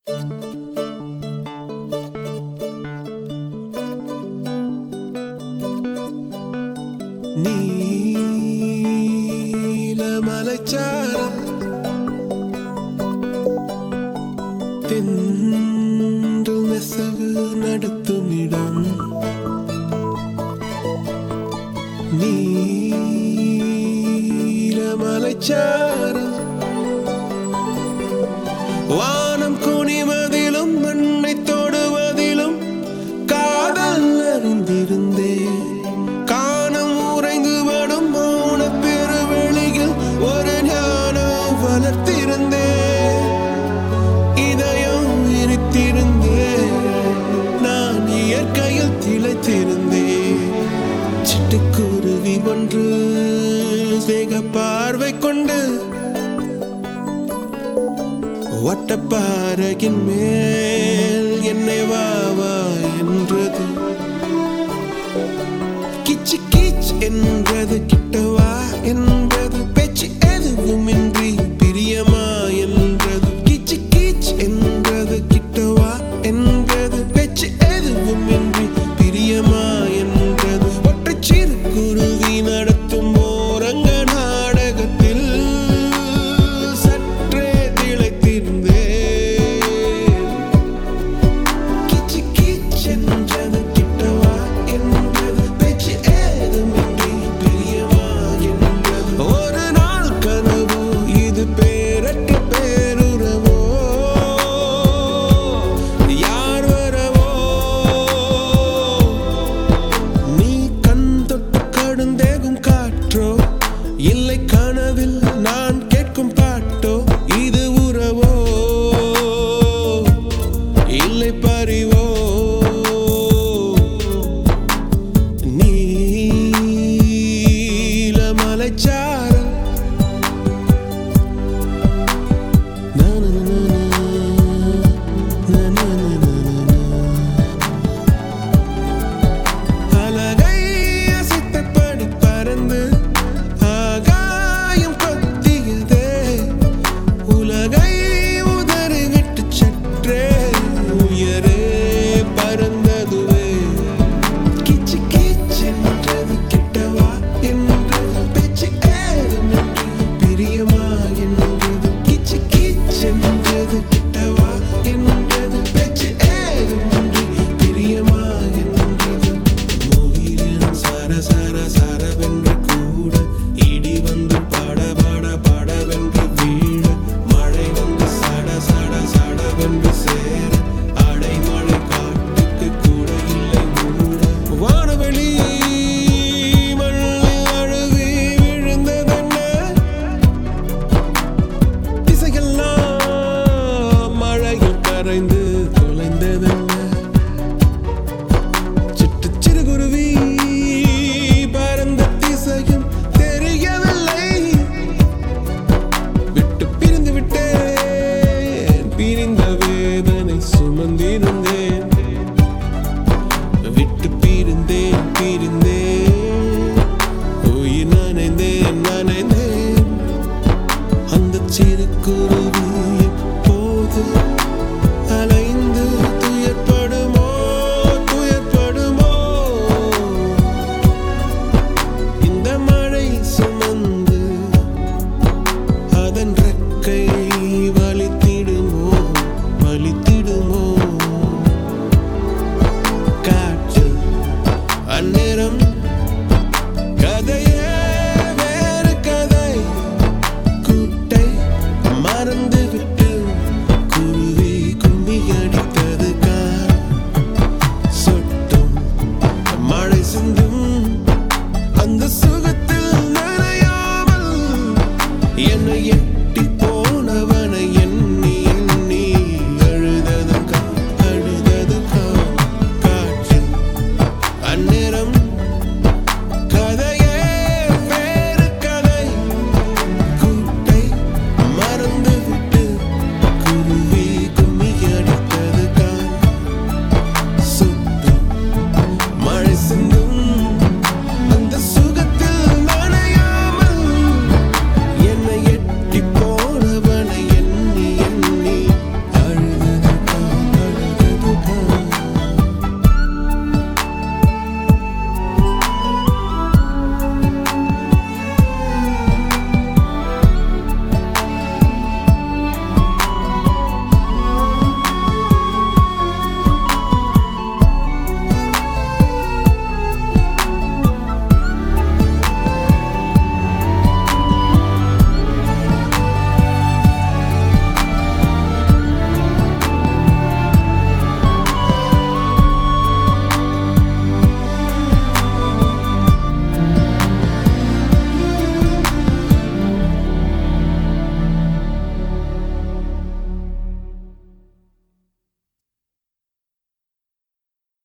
நீலமலைச்சாரல் தென்றல் நெசவு நடத்துமிடம் நீலமலைச்சாரல் வானம் குனிவதிலும் மண்ணை தொடுவதிலும் காதல் அறிந்திருந்தேன். காணம் உறைந்து வடும் மௌன பெருவெளியில் ஒரு ஞானம் வளர்த்திருந்தேன். இதயம் விரித்திருந்தேன். நான் இயற்கையில் திளைத்திருந்தேன். சிட்டுக்குருவி ஒன்று சேக பார்வை கொண்டு வட்டப்பாறையின் மேல் என்னை வா வா என்றது. கிச்சு கிச் என்றது. கிட்டவா என்றது. பேச்சு எதுவுமின்றி பிரியமா என்றது. கிச்சு கிச் என்றது. கிட்டவா என்றது. பேச்சு எதுவுமின்றி பிரியமா என்றது. ஒற்றை சிறு குருவி நடத்தும் ஓரங்க நாடகத்தில் சற்றே திளைத்திருந்தேன். கிச்சு கிச் என்றது. கிட்டவா என்றது. பேச்சு ஏதுமின்றி பிரியமா என்றது. ஒரு நாள் கனவு இது பேரற்ற பேருறவோ யார் வரவோ. நீ கண் தொட்டு கடுந்தேகும் காற்றோ இல்லை கனவில் நான் கேட்கும் பாட்டோ. இது உறவோ இல்லை பறிவோ. நீலமலைச்சாரல் அலகை அசைத்தபடி பறந்து ஆகாயம் கொத்தியதே. உலகை உதறிவிட்டு சற்றே உயரே பறந்ததுவே. கிச்சு கிச் என்றது. கிட்டவா என்றது. பேச்சு ஏதுமின்றி பிரியமா என்றது. கிச்சு கிச் என்றது. கிட்டவா என்றது. பேச்சு ஏதுமின்றி பிரியமா என்றது. மோகினிடம் சர சர சரவென்று கூட இடி வந்து பட பட படவென்று வீழ மழை வந்து சட சட சடவென்று சேர அடைமழை காட்டுக்கு கூட இல்லை மூட. வானவெளி மண்ணில் அழுவி விழுந்ததென்ன. திசையெல்லாம் மழையில் கரைந்து தொலைந்ததென்ன. சிட்டு சிறுகுருவி பறந்த திசையும் தெரியவில்லை. விட்டு பிரிந்து விட்டேன். பிரிந்த வேதனை சுமந்திருந்தேன்.